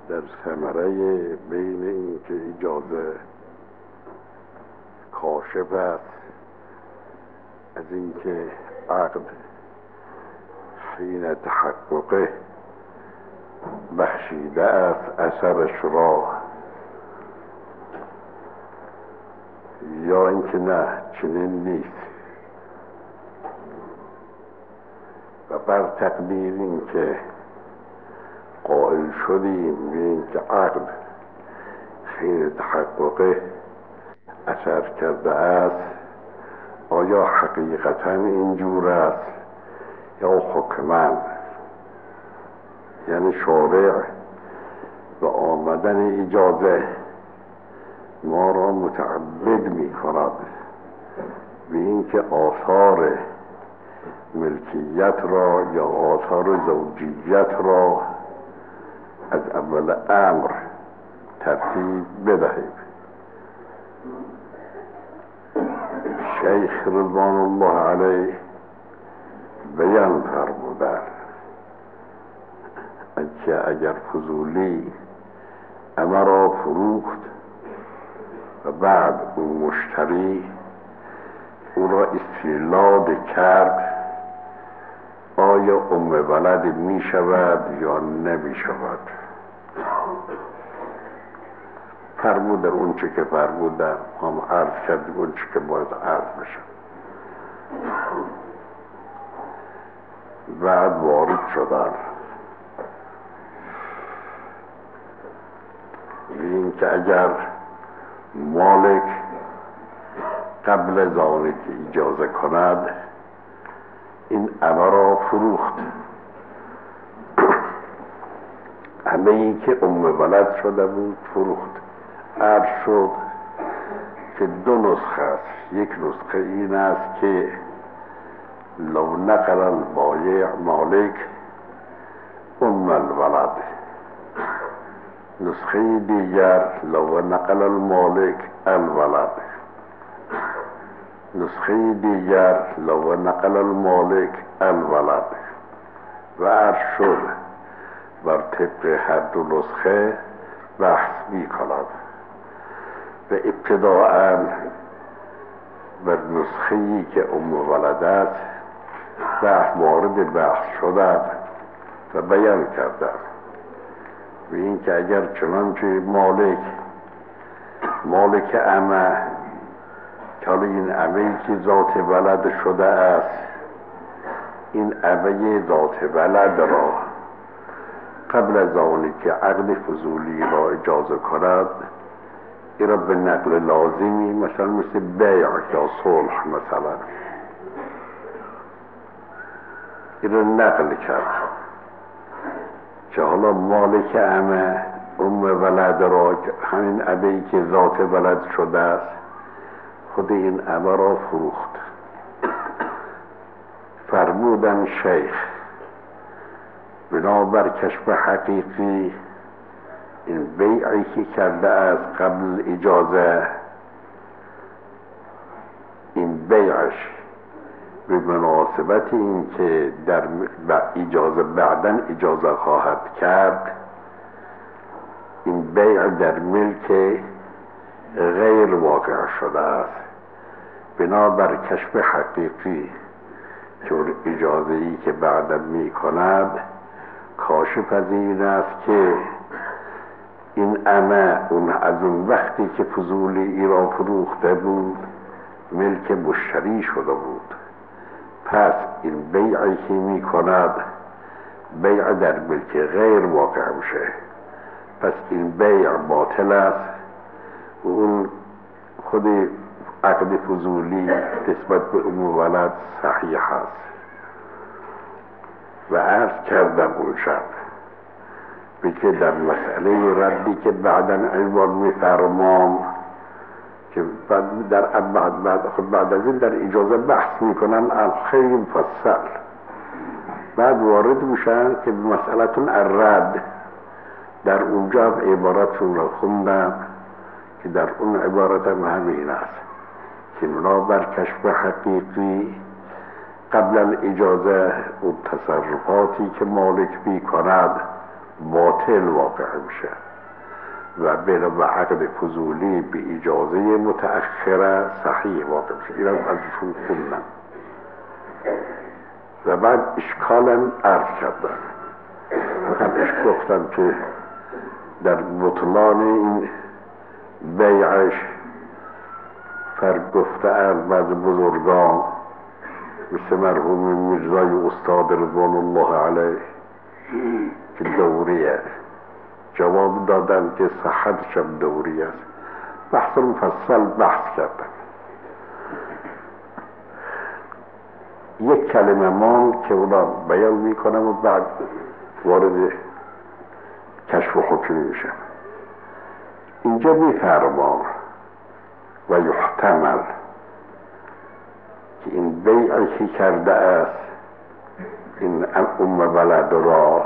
در ثمره بین این که اجازه کاشف است از این که عقد حین تحقق بخشیده است اثرش را، یا اینکه نه چنین نیست و بر تقدیر این که قائل شدیم به این که عقد حین تحقق اثر کرده است، آیا حقیقتا اینجور است یا حکماً؟ یعنی شارع و آمدن اجازه ما را متعبد می کند به این که آثار ملکیت را یا آثار زوجیت را از اول امر ترتیب بدهیم. شیخ رضوان الله علیه بیان فرمودند که اگر فضولی همه را فروخت و بعد اون مشتری او را استیلاد کرد، آیا ولد می شود یا نمی شود؟ فرمودن اون چه که فرمودن هم عرض کردیم اون چه که باید عرض بشه. بعد وارد شدن این که اگر مالک قبل از آن که اجازه کند این همه را فروخت، همه این که ولد شده بود فروخت، عرض شد که دو نسخه است. یک نسخه این است که لو نقل البایع مالک الولد، نسخه دیگر لو نقل المالک الولد، نسخه دیگر لو نقل المالک الولد. و عرض شد بر طبق هر دو نسخه بحث می کند و ابتداءً بر نسخه‌ای که ولد است وارد بحث شدند و بیان کردند و این که اگر چنانچه مالک عمه که حالا این عمه‌ای که ذات ولد شده است، این عمه ذات ولد را قبل از آنی که عقد فضولی را اجازه کند این را به نقل لازمی مثلا مثل بیع یا صلح مثلا این را نقل کرد که حالا مالک عمه ولد را همین عمه‌ای که ذات ولد شده است خود این عمه را فروخت. فرمودن شیخ بنابر کشف حقیقی این بیعی که کرده از قبل اجازه، این بیعش به مناسبت این که در اجازه بعداً اجازه خواهد کرد، این بیع در ملک غیر واقع شده است. بنابر کشف حقیقی که اجازه‌ای که بعداً می کند کاشف از این است که این عمه از اون وقتی که فضولی ای را فروخته بود ملک مشتری شده بود. پس این بیعی که می کند بیع در ملک غیر واقع میشه، پس این بیع باطل است و اون خود عقد فضولی نسبت به ولد صحیح است. و عرض کردم اون شب که در مسئله ردی که بعداً عنوان می‌فرمام که بعد از این در اجازه بحث میکنن خیلی مفصل، بعد وارد میشن که مسئلتون الرد، در اونجا عبارتون را خوندم که در اون عبارت هم همین است که بنابر کشف حقیقی قبل الاجازه و تصرفاتی که مالک می کند باطل واقع میشه و به عقد فضولی به اجازه متأخره صحیح واقع میشه. این ازشون خوندم و بعد اشکالم عرض کردم. من گفتم که در بطلان این بیعش فرگفته از بعض بزرگان مثل مرحوم میرزای استاد رضوان الله علیه که دوریه جواب دادن که صحتش هم دوری است. بحث مفصل بحث کردن. یک کلمه مان که اونا بیان میکنم و بعد وارد کشف و حکم میشم. اینجا میفرما و یحتمل که این بیعی که کرده است این ولد را،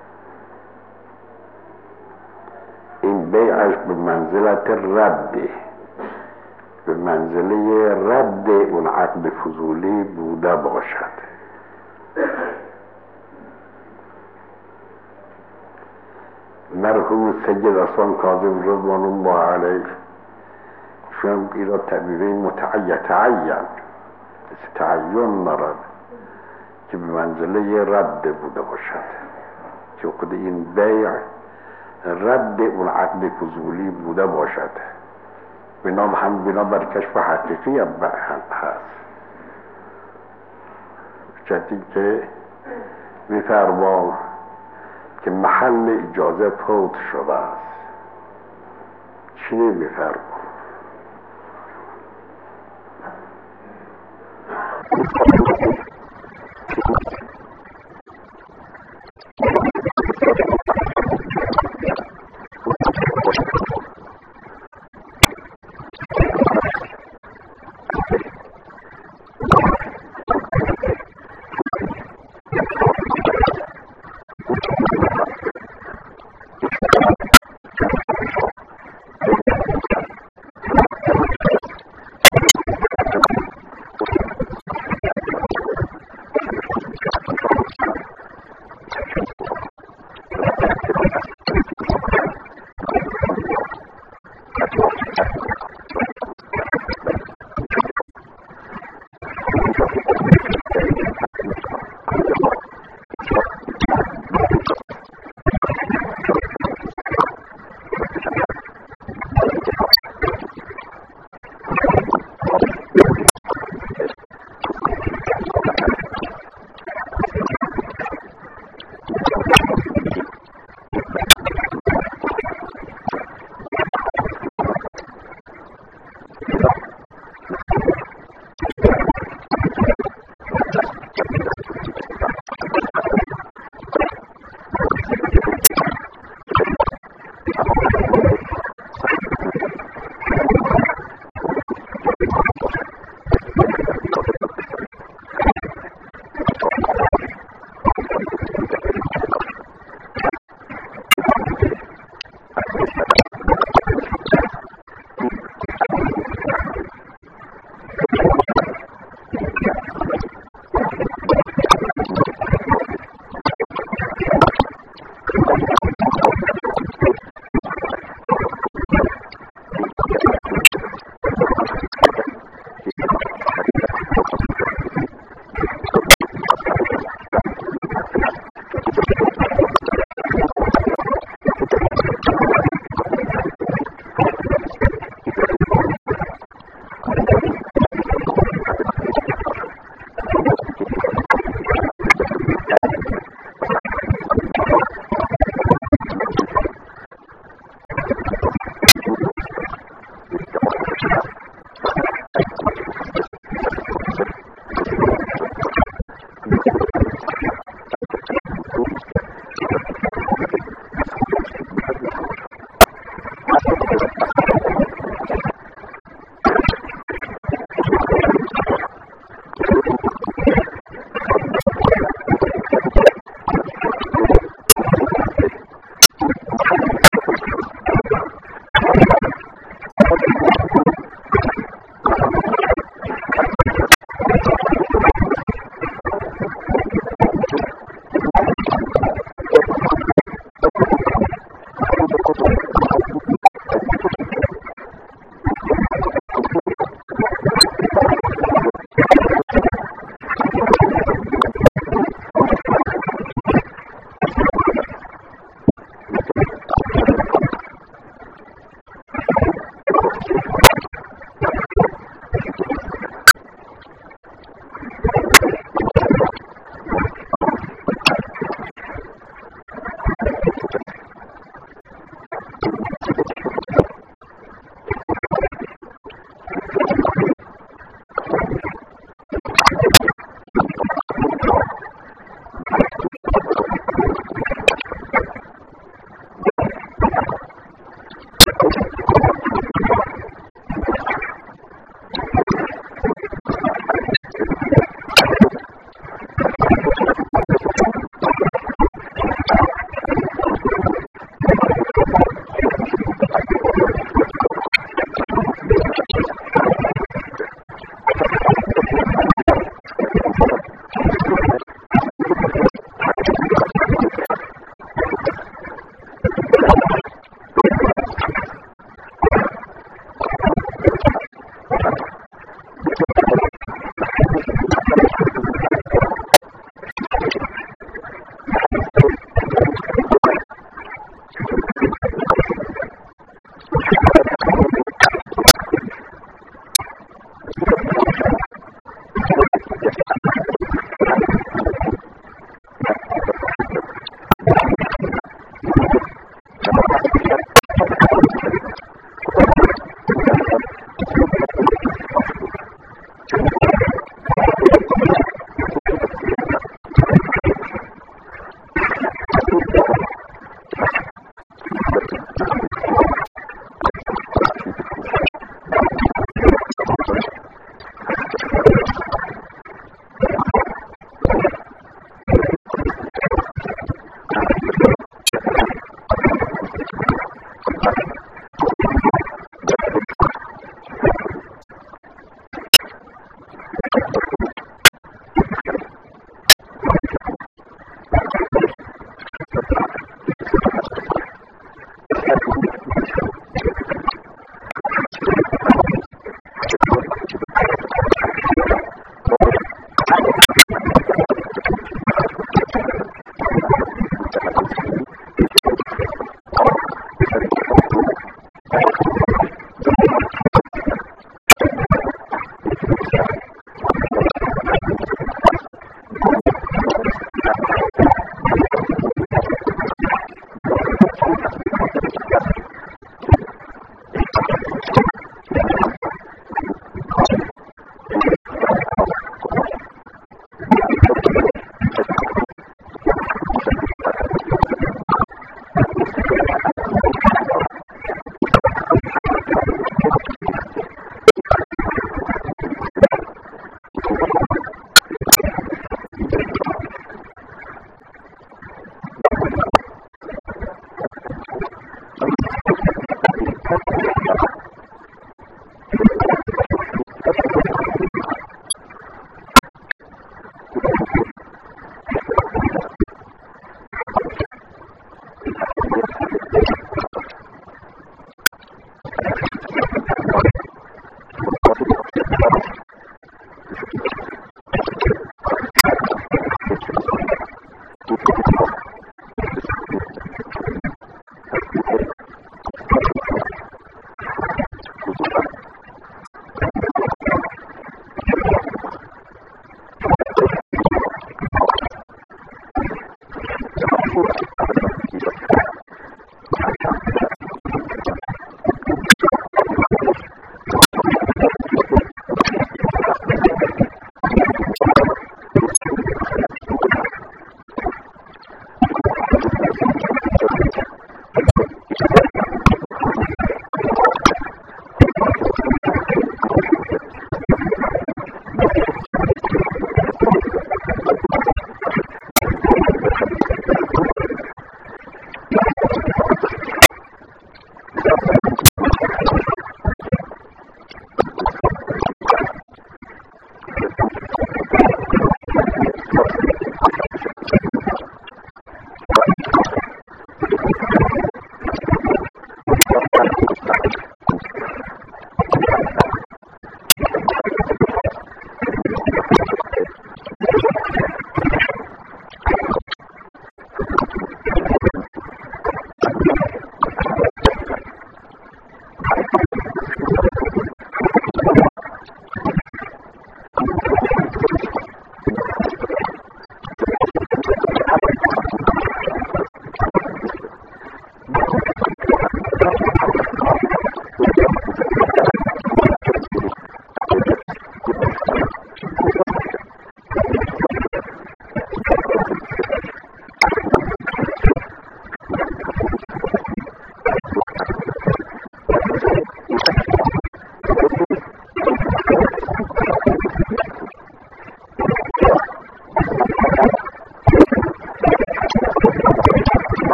این بیعش به منزلت رده، به منزله رد اون عقد فضولی بوده باشد. مرحوم سید اسوان کاظم رضوان الله علیه شما ایرا تعبیره متعین تعین نرد که به منزله رد بوده باشد که خود این بیع رد اون عقد فضولی بوده باشد. بنا بر کشف حقیقی هم هست. جدید که میفرما که محل اجازه فوت شده است. چی میفرما؟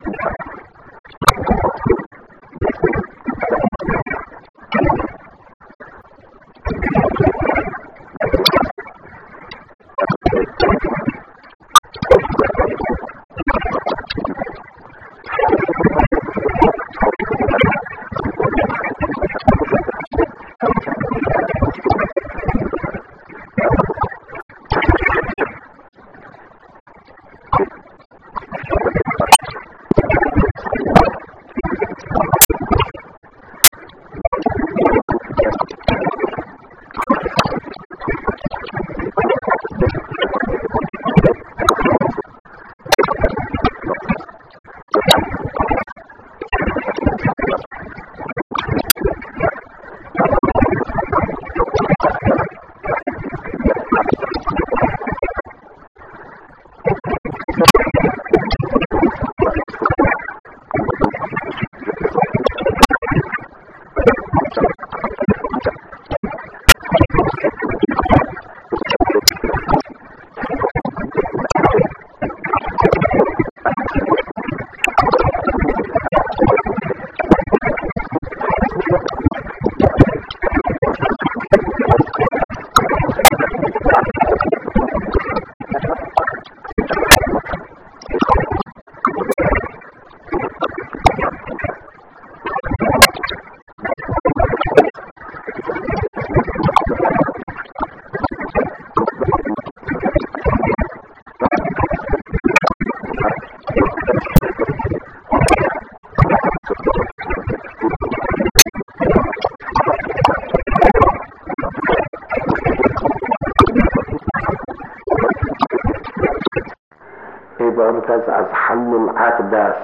عبارت از حل العقد است.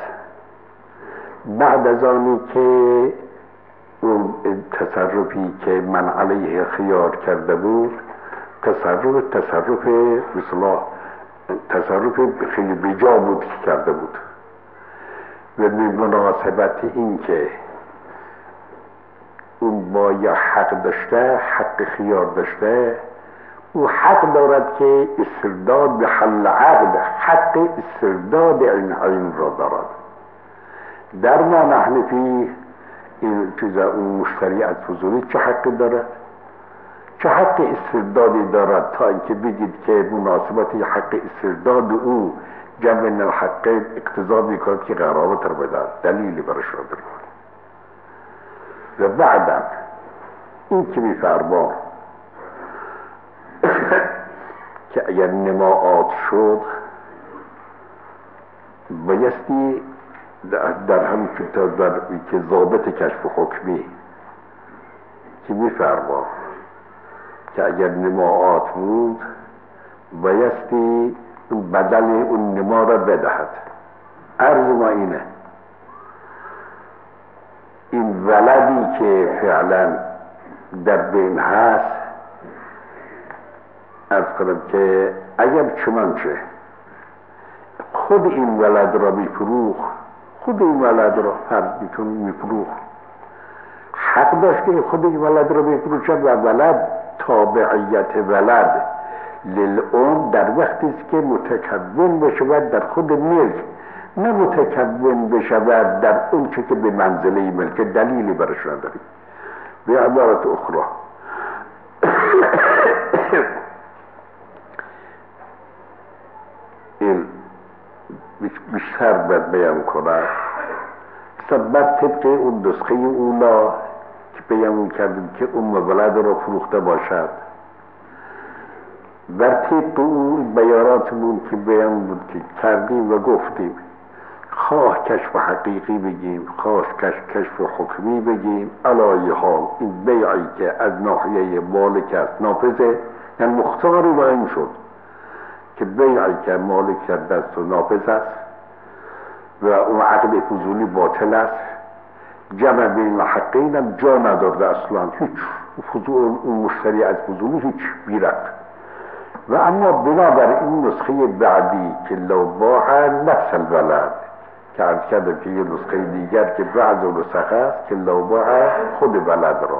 بعد از آنی که اون تصرفی که من علیه خیار کرده بود تصرف مثلا تصرف خیلی بیجا بود که کرده بود و به مناسبت این که اون با یا حق داشته، حق خیار داشته، او حق دارد که استرداد به حل عقد، حق استرداد این عین را دارد. در ما نحن فی این چیزا اون مشتری از فضولی چه حقی دارد؟ چه حق استردادی دارد تا اینکه بگید که مناسبت حق استرداد او جمع الحق اقتضا میکند که قرابت را بدهد، دلیلی برش را دارد. و بعدا این که میفرما که اگر نماعات شد بایستی در هم که ضابط کشف حکمی که میفرما که اگر نماعات بود بایستی بدل اون نما را بدهد. عرض ما اینه، این ولدی که فعلا در بین هست، عرض کنم که اگر چنانچه خود این ولد را میفروخ، خود این ولد را فرض میتونه میفروخ، حق داشت که خود این ولد را میفروشد و ولد تابعیت ولد للام در وقتی است که متکون بشود در خود ملک، نه متکون بشود در اون چه که به منزله ملک. دلیلی برش نداری. به عبارت اخرى این بیشتر باید بیان کنم بر طبق اون نسخه اولا که بیان کردیم که ولد را فروخته باشد، بر طبق اون بیاناتمون که بیان بود که کردیم و گفتیم، خواه کشف حقیقی بگیم، خواه کشف حکمی بگیم، علای حال این بیعی که از ناحیه مالک است نافذه، یعنی مختاری با این شد که بیعی که مالک کرده است و نافذ است و اون عقد فضولی باطل است. جمع بین الحقین هم جا ندارده اصلا، هیچ اون مشتری از فضولی هیچ بیرد. و اما بنابر این نسخه بعدی که لو باع نفس الولد که عرض کردم که یه نسخه دیگر که بعض نسخه است که لو باع خود ولد را،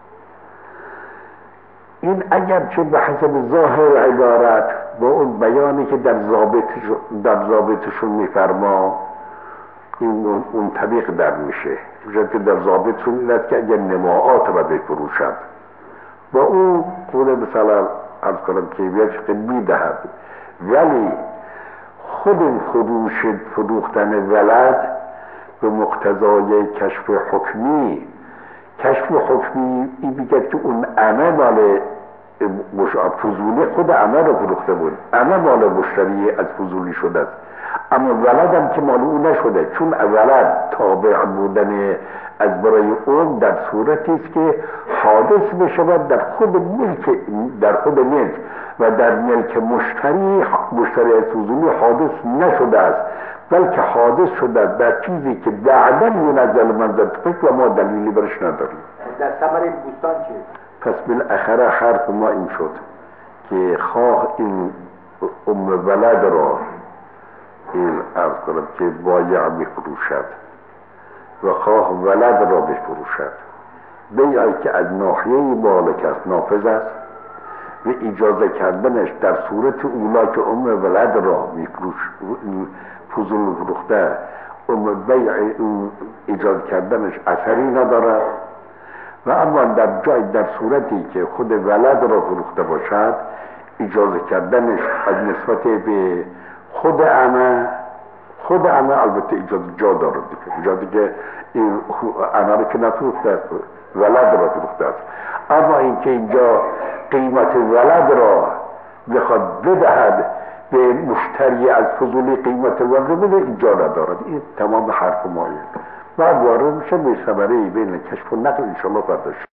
این اگرچه به حسب ظاهر عبارت با اون بیانی که در ضابطشون میفرما این اون طریق در میشه. که در ضابط سنت که اگر نماعات را بفروشد با اون خود مثلا عرض کنم کیفیت میدهد، ولی خود فروختن ولد به مقتضای کشف حکمی این بگید که اون عمه مال فضولی خود عمه رو فروخته بود، عمه مال مشتری از فضولی شده است، اما ولد هم که مال او نشده، چون ولد تابع بودن از برای اون در صورتی است که حادث بشود در خود ملک و در ملک مشتری از فضولی حادث نشده است، بلکه حادث شده در چیزی که بعدا ینزل منزل فکر و ما دلیلی برش نداریم. در ثمر بوستان چه؟ پس بالاخره حرف ما این شد که خواه این ولد را این عرض کنم که بایع بفروشد و خواه ولد را بفروشد، بیعی که از ناحیه مالک است نافذ است و اجازه کردنش در صورت اولا که ولد را فضول فروخته بیع اجازه کردنش اثری ندارد، و اما در صورتی که خود ولد را فروخته باشد اجازه کردنش از نسبت به خود عمه البته اجازه جا دارد دیگه، اجازه که این عمه را که نفروخته است ولد را فروخته است، اما اینکه اینجا قیمت ولد را بخواد بدهد به مشتری از فضولی قیمت ولد را بده اینجا ندارد. این تمام حرف مایه بعد وارد میشه به ثمره بین کشف و نقل انشاءالله برداشت.